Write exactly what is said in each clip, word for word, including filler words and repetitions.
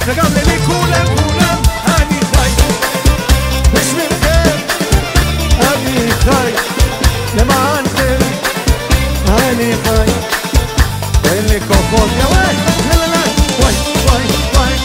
וגם לי כולם כולם אני חי בשבילכם אני חי למענכם אני חי אין לי כוחות יא וואי לה לה לה וואי וואי וואי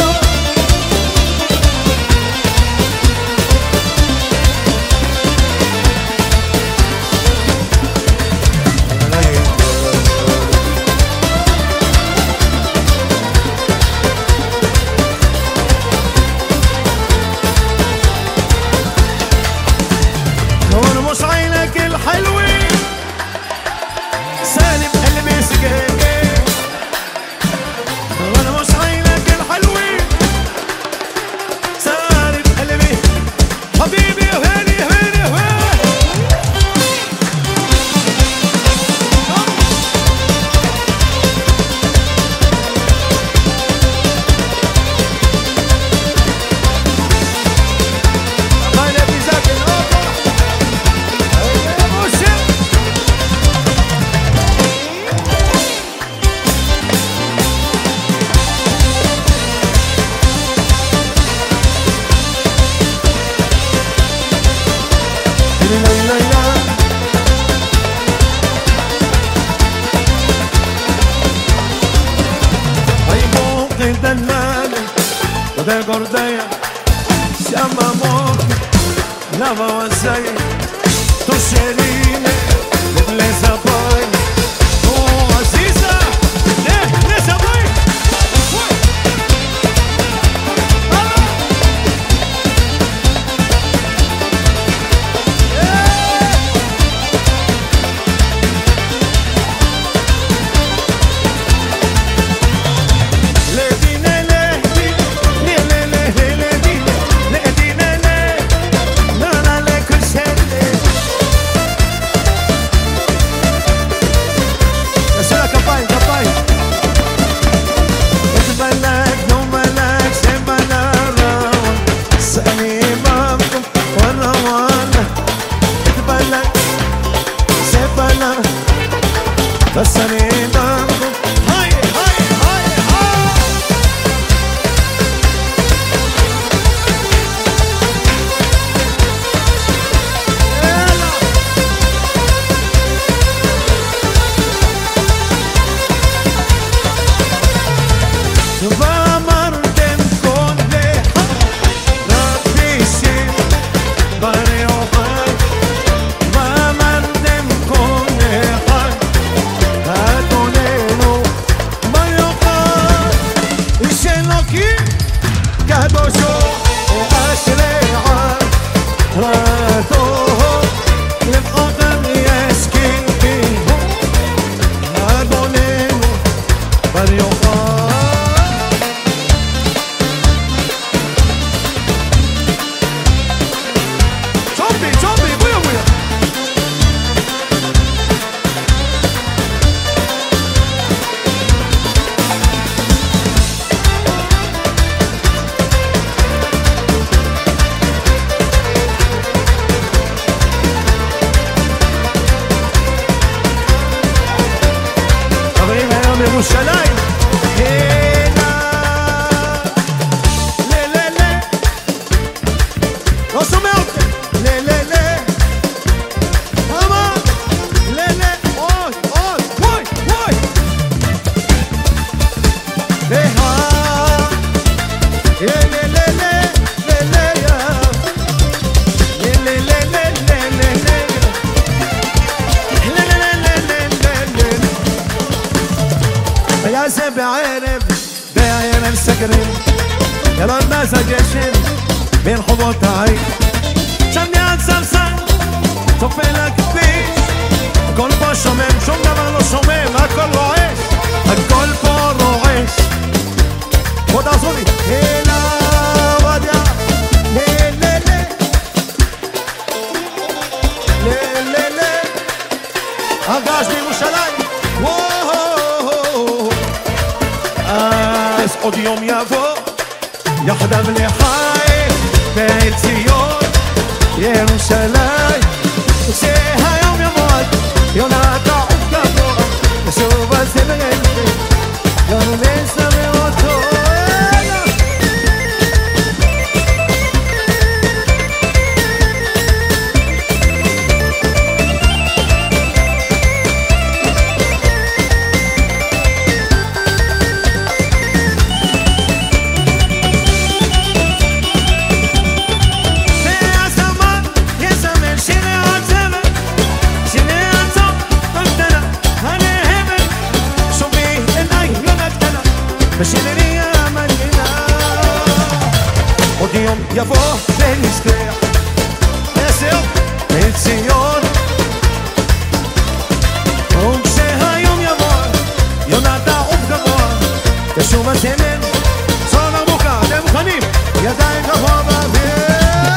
Gordeia siamo morti lava sai tu serine le sabai oh Aziza le le sabai ירושלים הנה לה לה לה לא שומע אתכם לה לה לה אמר לה לה עוד עוד וואי וואי לה לה לה לה לה לה לה לה לה זה בערב, בערב סגרים ירד נז הגשם בין חובות העיר שם ליד סלסל צופה לכביש הכל פה שומם, שום דבר לא שומם הכל רועש, הכל פה רועש בוא תעזרו לי אלה ודיה לה לה לה לה לה לה הרגש בירושלים אז עוד יום יבוא יחדיו לחיים בציון ירושלים זה היום ימות יונה תעוף גבוה ושוב הזה בגלגל יום נסמר אותו ושירי המנגינה. עוד יום יבוא ונזכר עשר מציון, וכשהיום יבוא יונה תעוף גבוה תשוב הסמל צאן ארבוקה. אתם מוכנים? ידיים גבוה באוויר.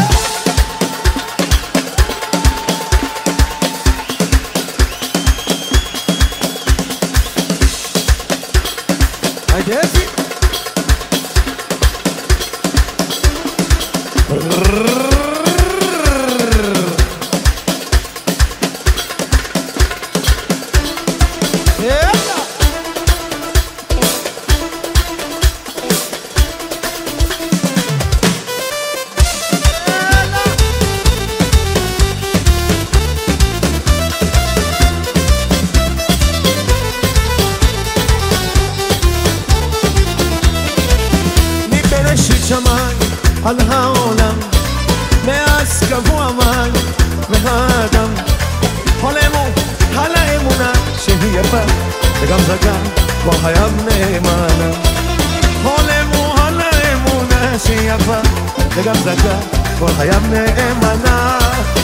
הייתי אפי שמיים על העולם, מאז קבוע מים והאדם חולמו על האמונה שהיא יפה וגם זכה כבר חייב נאמנה. חולמו על האמונה שהיא יפה וגם זכה כבר חייב נאמנה.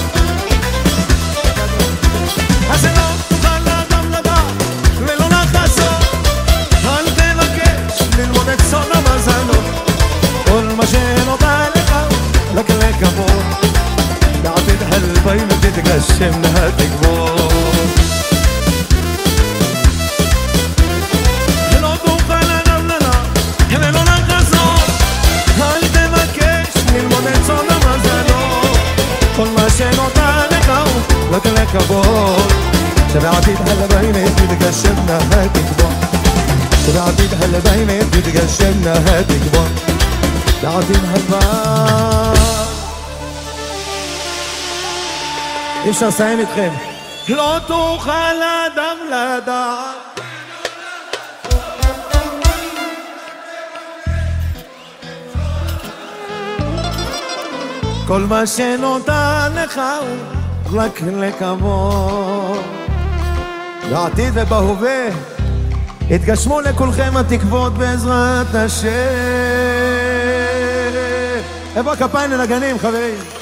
אז לא תוכל לאדם לדעת ולא לחזור, אל תבקש ללמוד את סוד המזלות. כל מה שנודע לך רק לכבוד, לעתיד הלוואי ותתגשם התקוות. לא תוכל אדם לדעת ולא לחזור, אל תבקש ללמוד את סוד המזלות. כל מה שנודע לך רק לכבוד, שבעתיד הלוואי ותתגשם התקוות. שבעתיד הלוואי ותתגשם התקוות. לעתיד הלוואי. אי אפשר לסיים איתכם. לא תוכל אדם לדעת כל מה שנודע לך הוא רק לכבוד. לעתיד ובהווה התגשמו לכולכם התקוות בעזרת השם. איפה הכפיים לנגנים, חברים?